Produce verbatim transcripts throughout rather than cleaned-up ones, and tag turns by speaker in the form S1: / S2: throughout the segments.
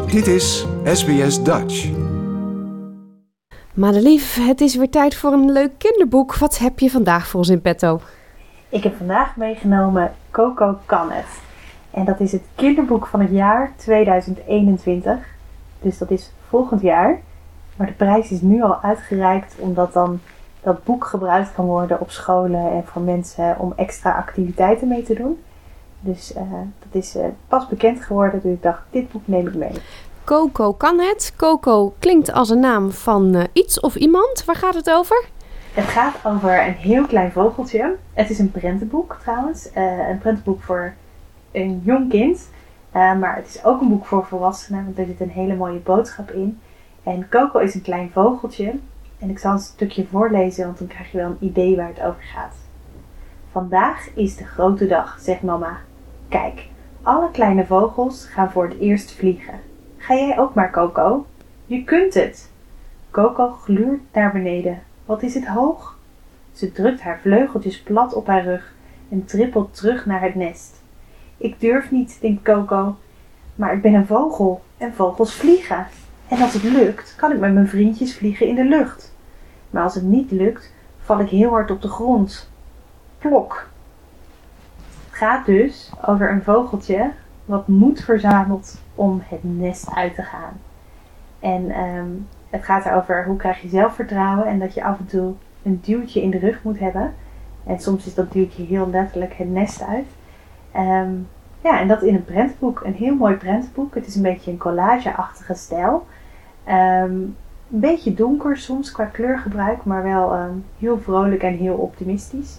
S1: Dit is S B S Dutch.
S2: Madelief, het is weer tijd voor een leuk kinderboek. Wat heb je vandaag voor ons in petto?
S3: Ik heb vandaag meegenomen Coco kan het. En dat is het kinderboek van het jaar tweeduizend eenentwintig. Dus dat is volgend jaar. Maar de prijs is nu al uitgereikt omdat dan dat boek gebruikt kan worden op scholen en voor mensen om extra activiteiten mee te doen. Dus uh, dat is uh, pas bekend geworden, dus ik dacht, dit boek neem ik mee.
S2: Coco kan het. Coco klinkt als een naam van uh, iets of iemand. Waar gaat het over?
S3: Het gaat over een heel klein vogeltje. Het is een prentenboek trouwens. Uh, een prentenboek voor een jong kind. Uh, maar het is ook een boek voor volwassenen, want er zit een hele mooie boodschap in. En Coco is een klein vogeltje. En ik zal een stukje voorlezen, want dan krijg je wel een idee waar het over gaat. Vandaag is de grote dag, zegt mama. Kijk, alle kleine vogels gaan voor het eerst vliegen. Ga jij ook maar, Coco? Je kunt het. Coco gluurt naar beneden. Wat is het hoog? Ze drukt haar vleugeltjes plat op haar rug en trippelt terug naar het nest. Ik durf niet, denkt Coco, maar ik ben een vogel en vogels vliegen. En als het lukt, kan ik met mijn vriendjes vliegen in de lucht. Maar als het niet lukt, val ik heel hard op de grond. Plok. Het gaat dus over een vogeltje wat moed verzamelt om het nest uit te gaan. En um, het gaat erover hoe krijg je zelfvertrouwen en dat je af en toe een duwtje in de rug moet hebben. En soms is dat duwtje heel letterlijk het nest uit. Um, ja, en dat in een prentenboek. Een heel mooi prentenboek. Het is een beetje een collage-achtige stijl. Um, een beetje donker soms qua kleurgebruik, maar wel um, heel vrolijk en heel optimistisch.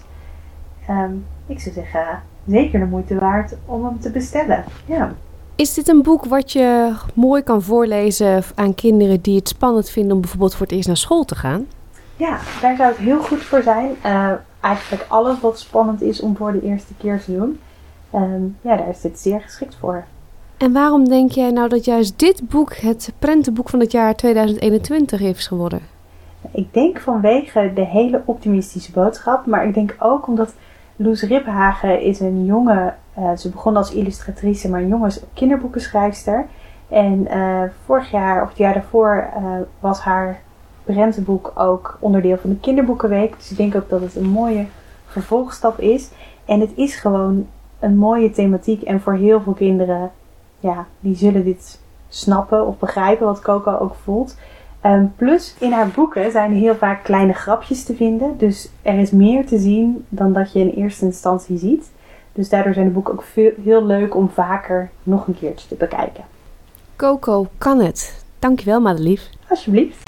S3: Um, ik zou zeggen, zeker de moeite waard om hem te bestellen. Ja.
S2: Is dit een boek wat je mooi kan voorlezen aan kinderen die het spannend vinden om bijvoorbeeld voor het eerst naar school te gaan?
S3: Ja, daar zou het heel goed voor zijn. Uh, eigenlijk alles wat spannend is om voor de eerste keer te doen. Um, ja, daar is dit zeer geschikt voor.
S2: En waarom denk jij nou dat juist dit boek het prentenboek van het jaar tweeduizend eenentwintig is geworden?
S3: Ik denk vanwege de hele optimistische boodschap, maar ik denk ook omdat Loes Riphagen is een jonge, uh, ze begon als illustratrice, maar een jonge kinderboekenschrijfster. En uh, vorig jaar of het jaar daarvoor uh, was haar prentenboek ook onderdeel van de kinderboekenweek. Dus ik denk ook dat het een mooie vervolgstap is. En het is gewoon een mooie thematiek en voor heel veel kinderen, ja, die zullen dit snappen of begrijpen wat Coco ook voelt. Um, plus in haar boeken zijn heel vaak kleine grapjes te vinden. Dus er is meer te zien dan dat je in eerste instantie ziet. Dus daardoor zijn de boeken ook veel, heel leuk om vaker nog een keertje te bekijken.
S2: Coco kan het. Dankjewel, Madelief.
S3: Alsjeblieft.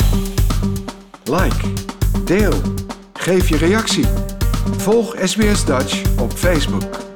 S1: Like, deel, geef je reactie. Volg S B S Dutch op Facebook.